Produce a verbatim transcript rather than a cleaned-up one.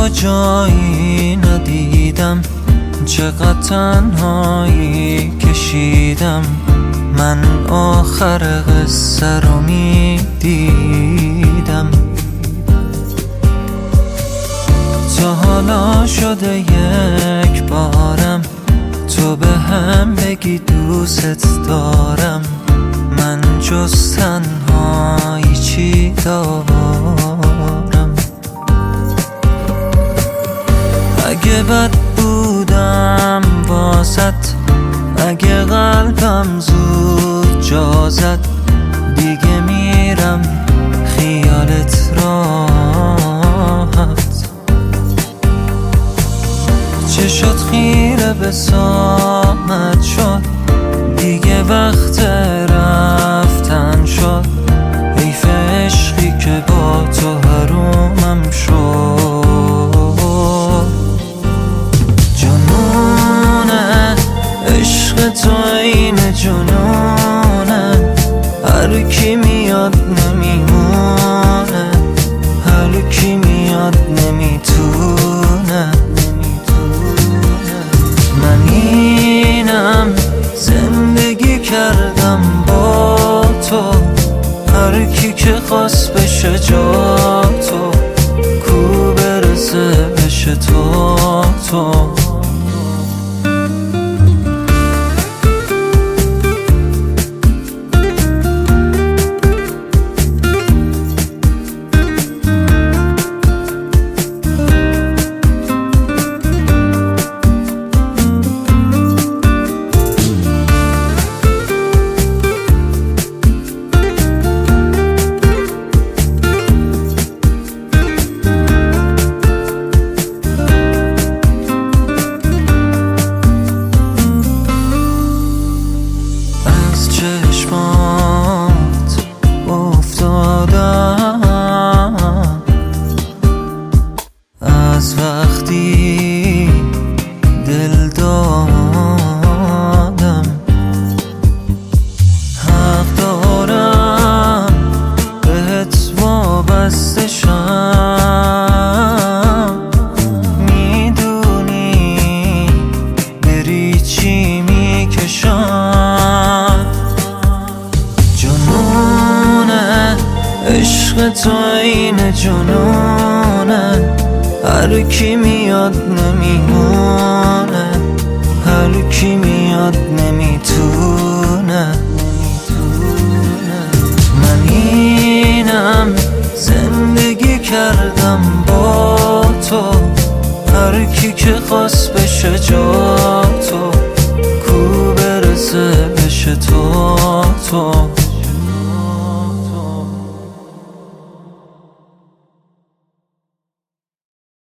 تو جایی ندیدم، چقدر تنهایی کشیدم. من آخر قصه رو میدیدم. تا حالا شده یک بارم تو به هم بگی دوست دارم. من جز تنهایی چی دارم؟ اگه بد بودم واسط، اگه قلبم زود جا زد، دیگه میرم خیالت راحت. چه شد خیره به ساعت شد، دیگه وقت رفتن شد. حیف عشقی که با تو حرومم شد. جنونه عشق تو این جنونه، هر کی میاد نمیمونه، هر کی میاد نمیتونه. من اینم زندگی کردم با تو، هر کی که خواست بشه جا تو، کو برسه بشه تو تو. چشمات افتادم از وقتی دل دادم. حق دارم بهت وابسته شم، میدونی بری چی میکشم. جنونه عشق تو این جنونه، هر کی میاد نمیمونه، هر کی میاد نمیتونه. من اینم زندگی کردم با تو، هر کی که خواست بشه جا